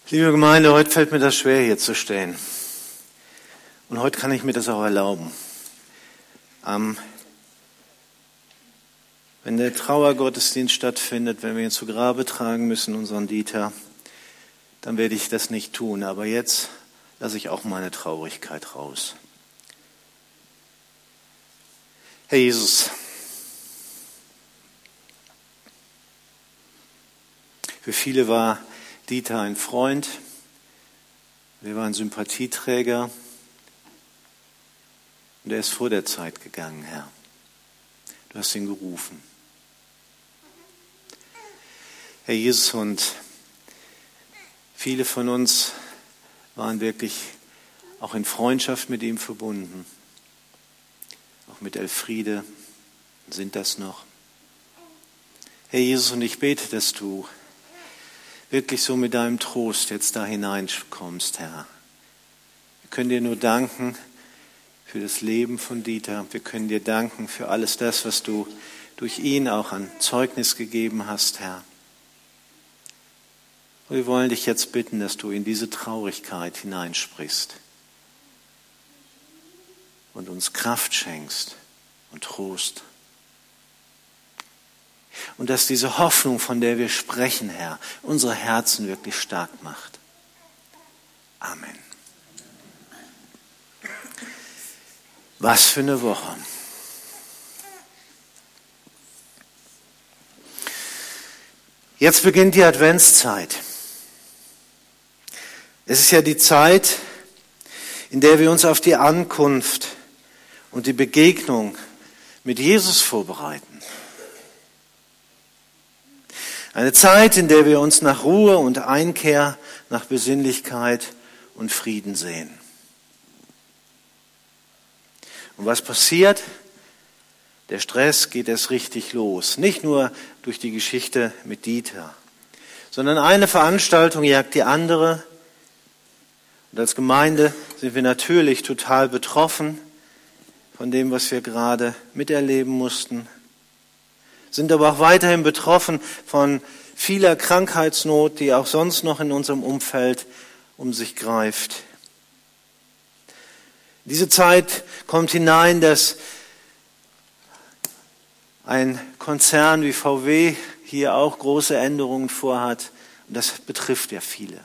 Liebe Gemeinde, heute fällt mir das schwer, hier zu stehen. Und heute kann ich mir das auch erlauben. Wenn der Trauergottesdienst stattfindet, wenn wir ihn zu Grabe tragen müssen, unseren Dieter, dann werde ich das nicht tun. Aber jetzt lasse ich auch meine Traurigkeit raus. Herr Jesus, für viele war Dieter ein Freund, wir waren Sympathieträger und er ist vor der Zeit gegangen, Herr. Du hast ihn gerufen. Herr Jesus, und viele von uns waren wirklich auch in Freundschaft mit ihm verbunden, auch mit Elfriede, sind das noch. Herr Jesus, und ich bete, dass du wirklich so mit deinem Trost jetzt da hineinkommst, Herr. Wir können dir nur danken für das Leben von Dieter. Wir können dir danken für alles das, was du durch ihn auch an Zeugnis gegeben hast, Herr. Und wir wollen dich jetzt bitten, dass du in diese Traurigkeit hineinsprichst und uns Kraft schenkst und Trost. Und dass diese Hoffnung, von der wir sprechen, Herr, unsere Herzen wirklich stark macht. Amen. Was für eine Woche. Jetzt beginnt die Adventszeit. Es ist ja die Zeit, in der wir uns auf die Ankunft und die Begegnung mit Jesus vorbereiten. Eine Zeit, in der wir uns nach Ruhe und Einkehr, nach Besinnlichkeit und Frieden sehen. Und was passiert? Der Stress geht erst richtig los. Nicht nur durch die Geschichte mit Dieter, sondern eine Veranstaltung jagt die andere. Und als Gemeinde sind wir natürlich total betroffen von dem, was wir gerade miterleben mussten. Sind aber auch weiterhin betroffen von vieler Krankheitsnot, die auch sonst noch in unserem Umfeld um sich greift. Diese Zeit kommt hinein, dass ein Konzern wie VW hier auch große Änderungen vorhat. Und das betrifft ja viele.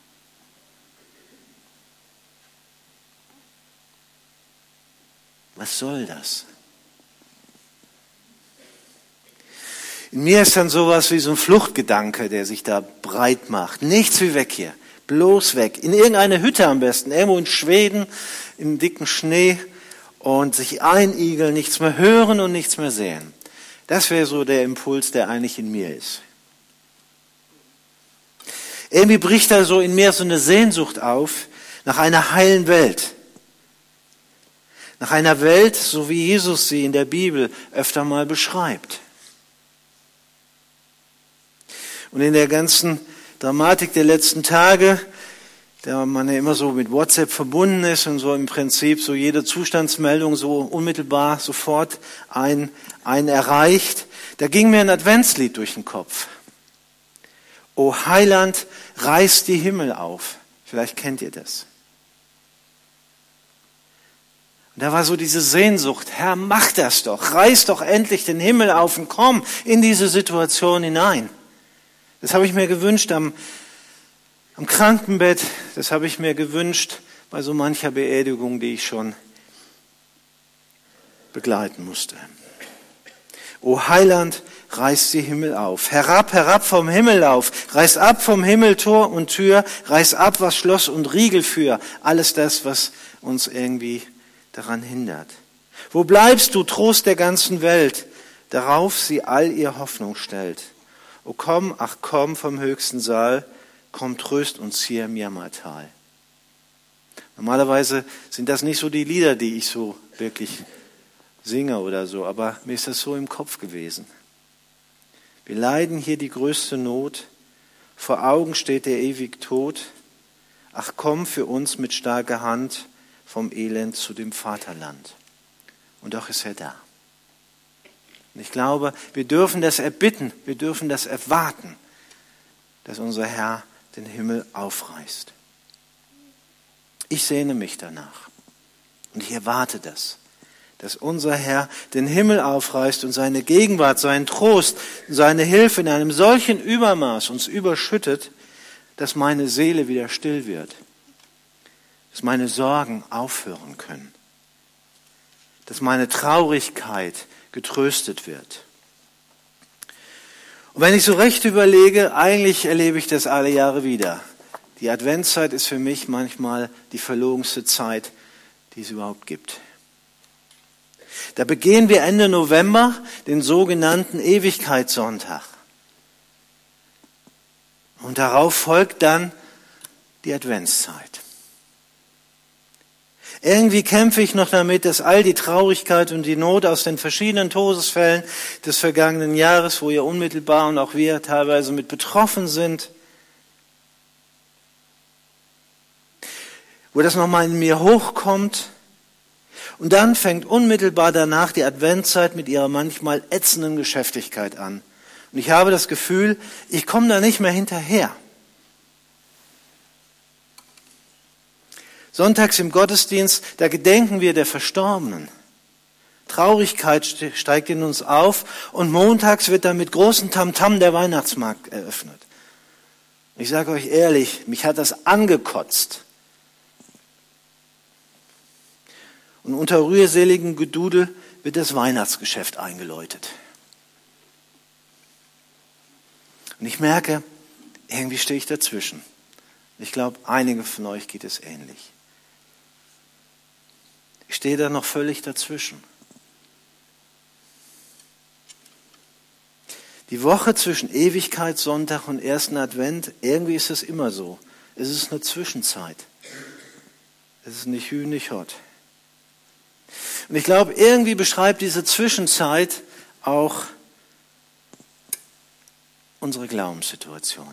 Was soll das? In mir ist dann sowas wie so ein Fluchtgedanke, der sich da breit macht. Nichts wie weg hier, bloß weg. In irgendeine Hütte am besten, irgendwo in Schweden, im dicken Schnee und sich einigeln, nichts mehr hören und nichts mehr sehen. Das wäre so der Impuls, der eigentlich in mir ist. Irgendwie bricht da so in mir so eine Sehnsucht auf nach einer heilen Welt. Nach einer Welt, so wie Jesus sie in der Bibel öfter mal beschreibt. Und in der ganzen Dramatik der letzten Tage, da man ja immer so mit WhatsApp verbunden ist und so im Prinzip so jede Zustandsmeldung so unmittelbar sofort einen erreicht, da ging mir ein Adventslied durch den Kopf. O Heiland, reiß die Himmel auf. Vielleicht kennt ihr das. Und da war so diese Sehnsucht, Herr, mach das doch, reiß doch endlich den Himmel auf und komm in diese Situation hinein. Das habe ich mir gewünscht am Krankenbett, das habe ich mir gewünscht bei so mancher Beerdigung, die ich schon begleiten musste. O Heiland, reiß die Himmel auf. Herab, herab vom Himmel auf. Reiß ab vom Himmel Tor und Tür. Reiß ab, was Schloss und Riegel für. Alles das, was uns irgendwie daran hindert. Wo bleibst du, Trost der ganzen Welt, darauf sie all ihr Hoffnung stellt? O komm, ach komm vom höchsten Saal, komm, tröst uns hier im Jammertal. Normalerweise sind das nicht so die Lieder, die ich so wirklich singe oder so, aber mir ist das so im Kopf gewesen. Wir leiden hier die größte Not, vor Augen steht der ewig Tod. Ach komm für uns mit starker Hand vom Elend zu dem Vaterland. Und doch ist er da. Und ich glaube, wir dürfen das erbitten, wir dürfen das erwarten, dass unser Herr den Himmel aufreißt. Ich sehne mich danach und ich erwarte das, dass unser Herr den Himmel aufreißt und seine Gegenwart, seinen Trost, seine Hilfe in einem solchen Übermaß uns überschüttet, dass meine Seele wieder still wird, dass meine Sorgen aufhören können, dass meine Traurigkeit getröstet wird. Und wenn ich so recht überlege, eigentlich erlebe ich das alle Jahre wieder. Die Adventszeit ist für mich manchmal die verlogenste Zeit, die es überhaupt gibt. Da begehen wir Ende November den sogenannten Ewigkeitssonntag. Und darauf folgt dann die Adventszeit. Irgendwie kämpfe ich noch damit, dass all die Traurigkeit und die Not aus den verschiedenen Todesfällen des vergangenen Jahres, wo ihr unmittelbar und auch wir teilweise mit betroffen sind, wo das nochmal in mir hochkommt. Und dann fängt unmittelbar danach die Adventszeit mit ihrer manchmal ätzenden Geschäftigkeit an. Und ich habe das Gefühl, ich komme da nicht mehr hinterher. Sonntags im Gottesdienst, da gedenken wir der Verstorbenen. Traurigkeit steigt in uns auf und montags wird dann mit großem Tamtam der Weihnachtsmarkt eröffnet. Ich sage euch ehrlich, mich hat das angekotzt. Und unter rührseligem Gedudel wird das Weihnachtsgeschäft eingeläutet. Und ich merke, irgendwie stehe ich dazwischen. Ich glaube, einige von euch geht es ähnlich. Ich stehe da noch völlig dazwischen. Die Woche zwischen Ewigkeitssonntag und ersten Advent, irgendwie ist es immer so. Es ist eine Zwischenzeit. Es ist nicht Hü, nicht Hott. Und ich glaube, irgendwie beschreibt diese Zwischenzeit auch unsere Glaubenssituation.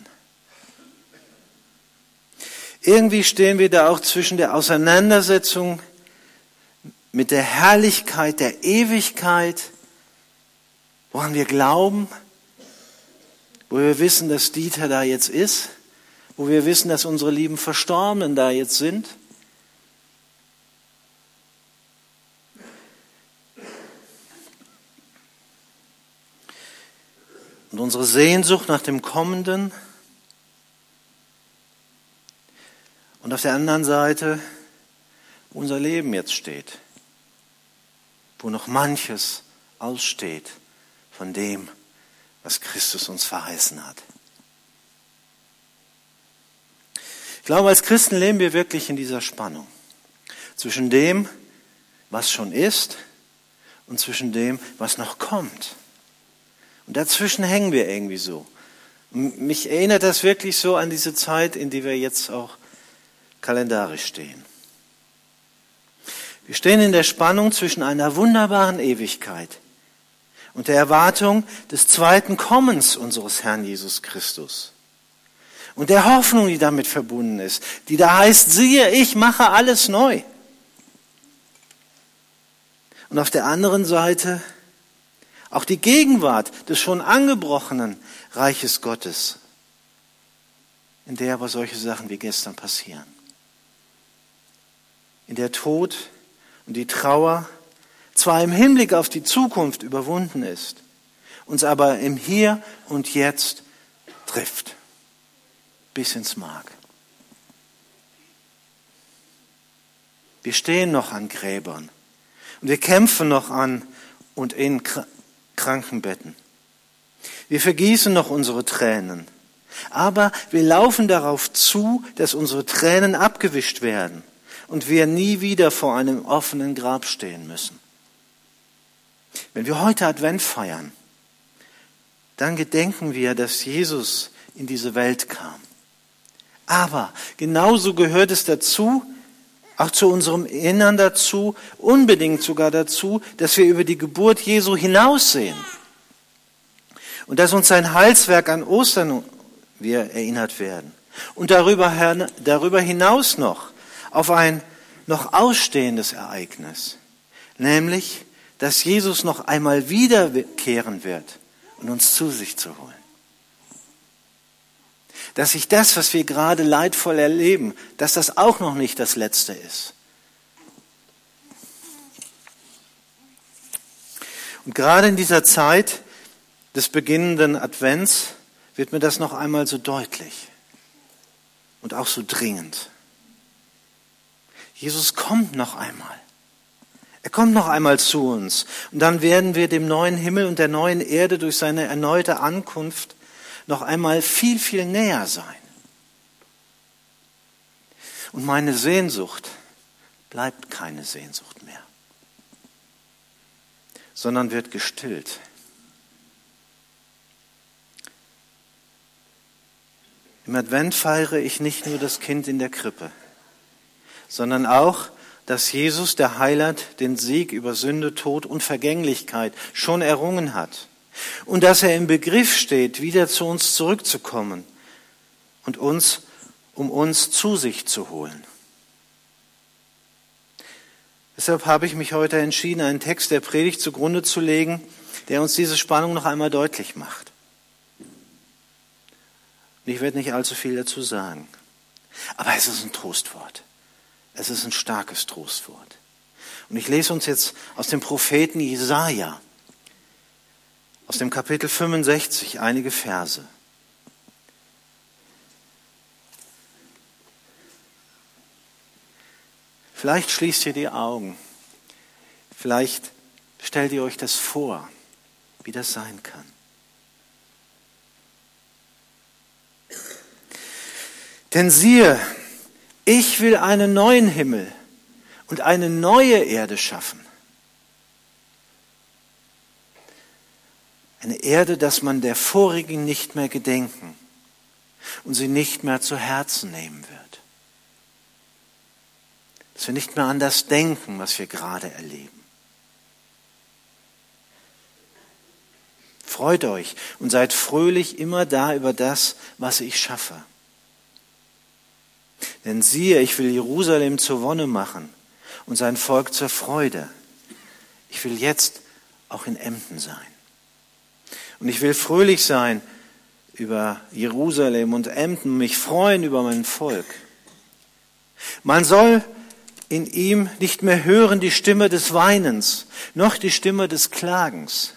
Irgendwie stehen wir da auch zwischen der Auseinandersetzung mit der Herrlichkeit der Ewigkeit, woran wir glauben, wo wir wissen, dass Dieter da jetzt ist, wo wir wissen, dass unsere lieben Verstorbenen da jetzt sind. Und unsere Sehnsucht nach dem Kommenden. Und auf der anderen Seite, wo unser Leben jetzt steht, wo noch manches aussteht von dem, was Christus uns verheißen hat. Ich glaube, als Christen leben wir wirklich in dieser Spannung zwischen dem, was schon ist, und zwischen dem, was noch kommt. Und dazwischen hängen wir irgendwie so. Und mich erinnert das wirklich so an diese Zeit, in die wir jetzt auch kalendarisch stehen. Wir stehen in der Spannung zwischen einer wunderbaren Ewigkeit und der Erwartung des zweiten Kommens unseres Herrn Jesus Christus. Und der Hoffnung, die damit verbunden ist, die da heißt, siehe, ich mache alles neu. Und auf der anderen Seite auch die Gegenwart des schon angebrochenen Reiches Gottes, in der aber solche Sachen wie gestern passieren. In der Tod und die Trauer zwar im Hinblick auf die Zukunft überwunden ist, uns aber im Hier und Jetzt trifft, bis ins Mark. Wir stehen noch an Gräbern und wir kämpfen noch an und in Krankenbetten. Wir vergießen noch unsere Tränen, aber wir laufen darauf zu, dass unsere Tränen abgewischt werden und wir nie wieder vor einem offenen Grab stehen müssen. Wenn wir heute Advent feiern, dann gedenken wir, dass Jesus in diese Welt kam. Aber genauso gehört es dazu, auch zu unserem Innern dazu, unbedingt sogar dazu, dass wir über die Geburt Jesu hinaussehen. Und dass uns sein Heilswerk an Ostern wir erinnert werden. Und darüber hinaus noch auf ein noch ausstehendes Ereignis, nämlich, dass Jesus noch einmal wiederkehren wird und uns zu sich zu holen. dass sich das, was wir gerade leidvoll erleben, dass das auch noch nicht das Letzte ist. Und gerade in dieser Zeit des beginnenden Advents wird mir das noch einmal so deutlich und auch so dringend. Jesus kommt noch einmal. Er kommt noch einmal zu uns. Und dann werden wir dem neuen Himmel und der neuen Erde durch seine erneute Ankunft noch einmal viel, viel näher sein. Und meine Sehnsucht bleibt keine Sehnsucht mehr, sondern wird gestillt. Im Advent feiere ich nicht nur das Kind in der Krippe, sondern auch, dass Jesus, der Heiland, den Sieg über Sünde, Tod und Vergänglichkeit schon errungen hat und dass er im Begriff steht, wieder zu uns zurückzukommen und um uns zu sich zu holen. Deshalb habe ich mich heute entschieden, einen Text der Predigt zugrunde zu legen, der uns diese Spannung noch einmal deutlich macht. Und ich werde nicht allzu viel dazu sagen, aber es ist ein Trostwort. Es ist ein starkes Trostwort. Und ich lese uns jetzt aus dem Propheten Jesaja, aus dem Kapitel 65, einige Verse. Vielleicht schließt ihr die Augen. Vielleicht stellt ihr euch das vor, wie das sein kann. Denn siehe, ich will einen neuen Himmel und eine neue Erde schaffen. Eine Erde, dass man der vorigen nicht mehr gedenken und sie nicht mehr zu Herzen nehmen wird. Dass wir nicht mehr an das denken, was wir gerade erleben. Freut euch und seid fröhlich immer da über das, was ich schaffe. Denn siehe, ich will Jerusalem zur Wonne machen und sein Volk zur Freude. Ich will jetzt auch in Emden sein. Und ich will fröhlich sein über Jerusalem und Emden, mich freuen über mein Volk. Man soll in ihm nicht mehr hören die Stimme des Weinens, noch die Stimme des Klagens.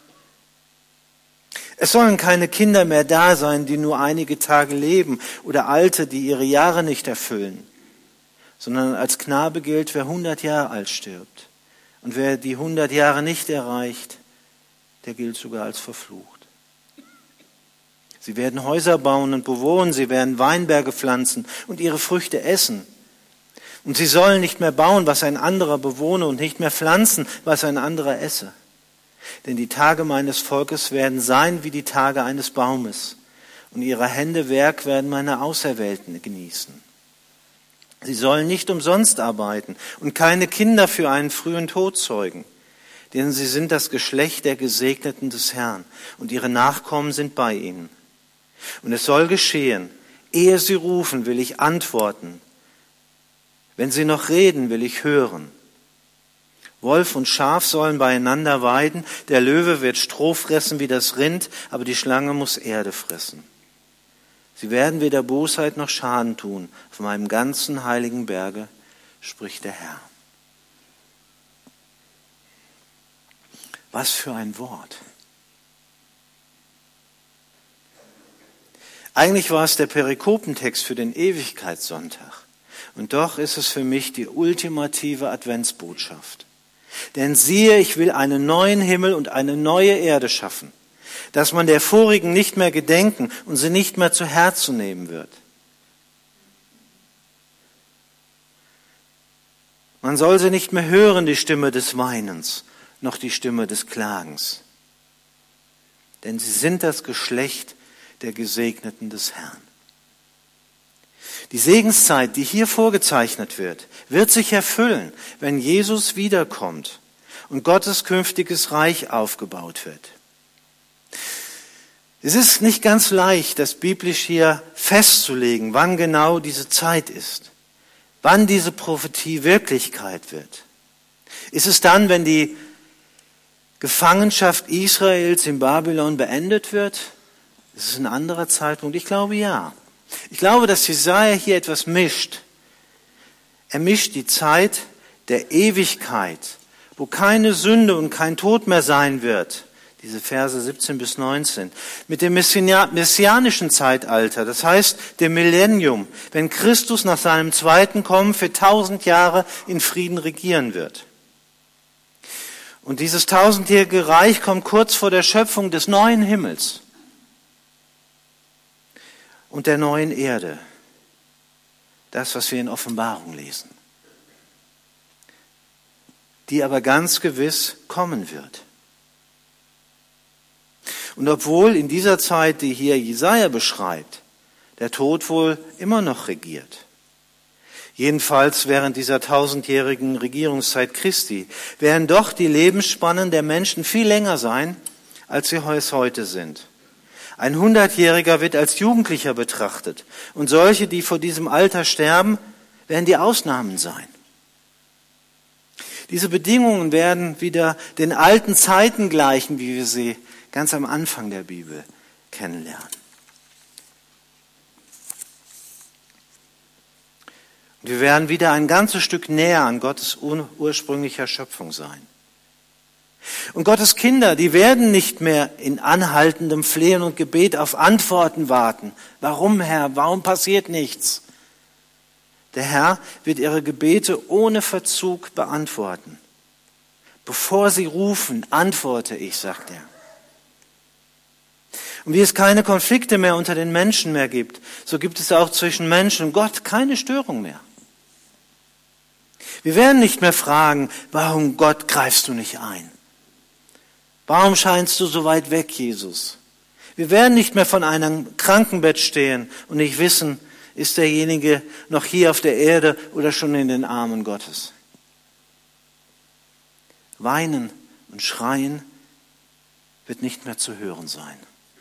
Es sollen keine Kinder mehr da sein, die nur einige Tage leben oder Alte, die ihre Jahre nicht erfüllen, sondern als Knabe gilt, wer 100 Jahre alt stirbt. Und wer die 100 Jahre nicht erreicht, der gilt sogar als verflucht. Sie werden Häuser bauen und bewohnen, sie werden Weinberge pflanzen und ihre Früchte essen. Und sie sollen nicht mehr bauen, was ein anderer bewohne, und nicht mehr pflanzen, was ein anderer esse. Denn die Tage meines Volkes werden sein wie die Tage eines Baumes, und ihre Hände Werk werden meine Auserwählten genießen. Sie sollen nicht umsonst arbeiten und keine Kinder für einen frühen Tod zeugen, denn sie sind das Geschlecht der Gesegneten des Herrn, und ihre Nachkommen sind bei ihnen. Und es soll geschehen, ehe sie rufen, will ich antworten. Wenn sie noch reden, will ich hören. Wolf und Schaf sollen beieinander weiden, der Löwe wird Stroh fressen wie das Rind, aber die Schlange muss Erde fressen. Sie werden weder Bosheit noch Schaden tun auf meinem ganzen heiligen Berge, spricht der Herr. Was für ein Wort. Eigentlich war es der Perikopentext für den Ewigkeitssonntag. Und doch ist es für mich die ultimative Adventsbotschaft. Denn siehe, ich will einen neuen Himmel und eine neue Erde schaffen, dass man der vorigen nicht mehr gedenken und sie nicht mehr zu Herzen nehmen wird. Man soll sie nicht mehr hören, die Stimme des Weinens, noch die Stimme des Klagens. Denn sie sind das Geschlecht der Gesegneten des Herrn. Die Segenszeit, die hier vorgezeichnet wird sich erfüllen, wenn Jesus wiederkommt und Gottes künftiges Reich aufgebaut wird. Es ist nicht ganz leicht, das biblisch hier festzulegen, wann genau diese Zeit ist, wann diese Prophetie Wirklichkeit wird. Ist es dann, wenn die Gefangenschaft Israels in Babylon beendet wird? Ist es ein anderer Zeitpunkt? Ich glaube ja. Ich glaube, dass Jesaja hier etwas mischt. Er mischt die Zeit der Ewigkeit, wo keine Sünde und kein Tod mehr sein wird, diese Verse 17 bis 19, mit dem messianischen Zeitalter, das heißt dem Millennium, wenn Christus nach seinem zweiten Kommen für 1000 Jahre in Frieden regieren wird. Und dieses 1000-jährige Reich kommt kurz vor der Schöpfung des neuen Himmels und der neuen Erde. Das, was wir in Offenbarung lesen. Die aber ganz gewiss kommen wird. Und obwohl in dieser Zeit, die hier Jesaja beschreibt, der Tod wohl immer noch regiert, jedenfalls während dieser 1000-jährigen Regierungszeit Christi, werden doch die Lebensspannen der Menschen viel länger sein, als sie es heute sind. Ein 100-Jähriger wird als Jugendlicher betrachtet und solche, die vor diesem Alter sterben, werden die Ausnahmen sein. Diese Bedingungen werden wieder den alten Zeiten gleichen, wie wir sie ganz am Anfang der Bibel kennenlernen. Und wir werden wieder ein ganzes Stück näher an Gottes ursprünglicher Schöpfung sein. Und Gottes Kinder, die werden nicht mehr in anhaltendem Flehen und Gebet auf Antworten warten. Warum, Herr? Warum passiert nichts? Der Herr wird ihre Gebete ohne Verzug beantworten. Bevor sie rufen, antworte ich, sagt er. Und wie es keine Konflikte mehr unter den Menschen mehr gibt, so gibt es auch zwischen Menschen und Gott keine Störung mehr. Wir werden nicht mehr fragen, warum Gott greifst du nicht ein? Warum scheinst du so weit weg, Jesus? Wir werden nicht mehr von einem Krankenbett stehen und nicht wissen, ist derjenige noch hier auf der Erde oder schon in den Armen Gottes. Weinen und Schreien wird nicht mehr zu hören sein.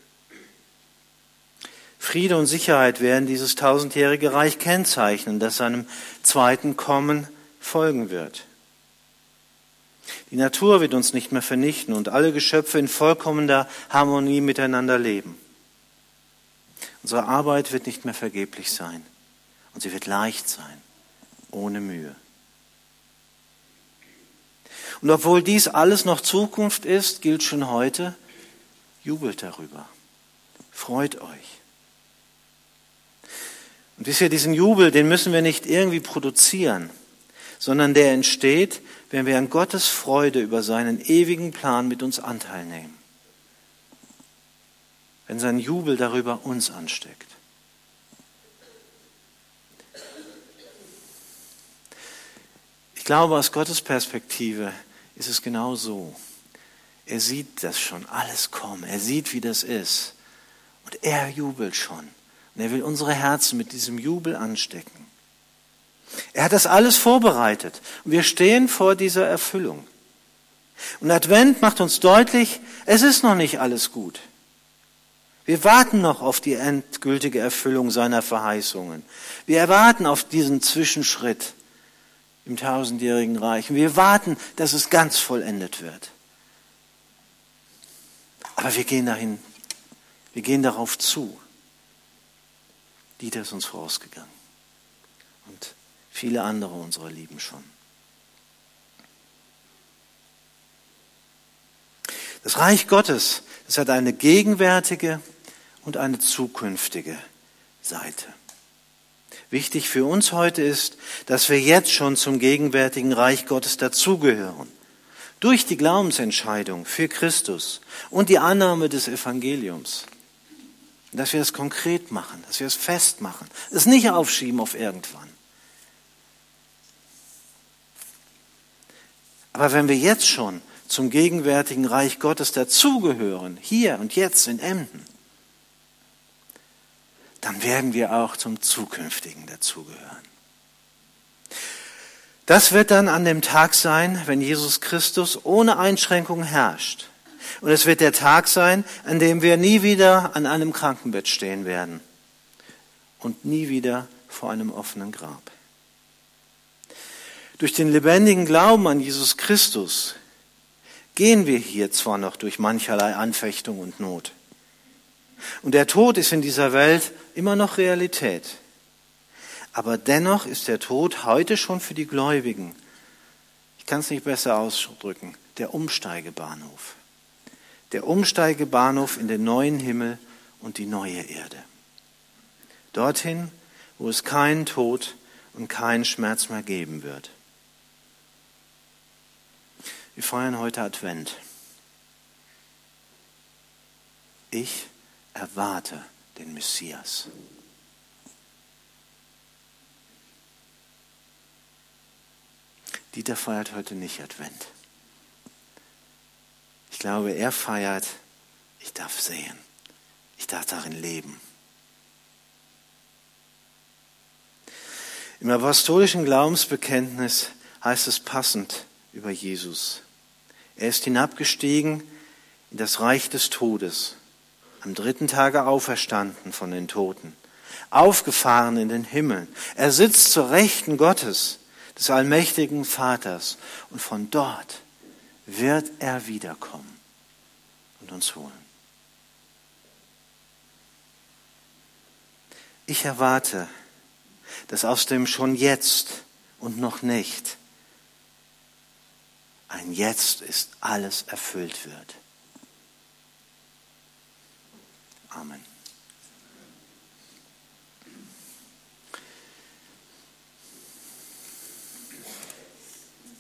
Friede und Sicherheit werden dieses 1000-jährige Reich kennzeichnen, das seinem zweiten Kommen folgen wird. Die Natur wird uns nicht mehr vernichten und alle Geschöpfe in vollkommener Harmonie miteinander leben. Unsere Arbeit wird nicht mehr vergeblich sein und sie wird leicht sein, ohne Mühe. Und obwohl dies alles noch Zukunft ist, gilt schon heute, jubelt darüber, freut euch. Und wisst ihr, diesen Jubel, den müssen wir nicht irgendwie produzieren, sondern der entsteht, wenn wir an Gottes Freude über seinen ewigen Plan mit uns Anteil nehmen. Wenn sein Jubel darüber uns ansteckt. Ich glaube, aus Gottes Perspektive ist es genau so. Er sieht das schon alles kommen. Er sieht, wie das ist. Und er jubelt schon. Und er will unsere Herzen mit diesem Jubel anstecken. Er hat das alles vorbereitet. Und wir stehen vor dieser Erfüllung. Und Advent macht uns deutlich, es ist noch nicht alles gut. Wir warten noch auf die endgültige Erfüllung seiner Verheißungen. Wir erwarten auf diesen Zwischenschritt im 1000-jährigen Reich. Wir warten, dass es ganz vollendet wird. Aber wir gehen dahin. Wir gehen darauf zu. Dieter ist uns vorausgegangen. Und viele andere unserer Lieben schon. Das Reich Gottes, das hat eine gegenwärtige und eine zukünftige Seite. Wichtig für uns heute ist, dass wir jetzt schon zum gegenwärtigen Reich Gottes dazugehören. Durch die Glaubensentscheidung für Christus und die Annahme des Evangeliums. Dass wir es konkret machen, dass wir es festmachen. Es nicht aufschieben auf irgendwann. Aber wenn wir jetzt schon zum gegenwärtigen Reich Gottes dazugehören, hier und jetzt in Emden, dann werden wir auch zum zukünftigen dazugehören. Das wird dann an dem Tag sein, wenn Jesus Christus ohne Einschränkung herrscht. Und es wird der Tag sein, an dem wir nie wieder an einem Krankenbett stehen werden und nie wieder vor einem offenen Grab. Durch den lebendigen Glauben an Jesus Christus gehen wir hier zwar noch durch mancherlei Anfechtung und Not, Und der Tod ist in dieser Welt immer noch Realität. Aber dennoch ist der Tod heute schon für die Gläubigen, ich kann es nicht besser ausdrücken, der Umsteigebahnhof. Der Umsteigebahnhof in den neuen Himmel und die neue Erde. Dorthin, wo es keinen Tod und keinen Schmerz mehr geben wird. Wir feiern heute Advent. Ich erwarte den Messias. Dieter feiert heute nicht Advent. Ich glaube, er feiert, ich darf sehen, ich darf darin leben. Im apostolischen Glaubensbekenntnis heißt es passend über Jesus. Er ist hinabgestiegen in das Reich des Todes, am 3. Tage auferstanden von den Toten, aufgefahren in den Himmel. Er sitzt zur Rechten Gottes, des allmächtigen Vaters, und von dort wird er wiederkommen und uns holen. Ich erwarte, dass aus dem schon jetzt und noch nicht ein Jetzt ist, alles erfüllt wird. Amen.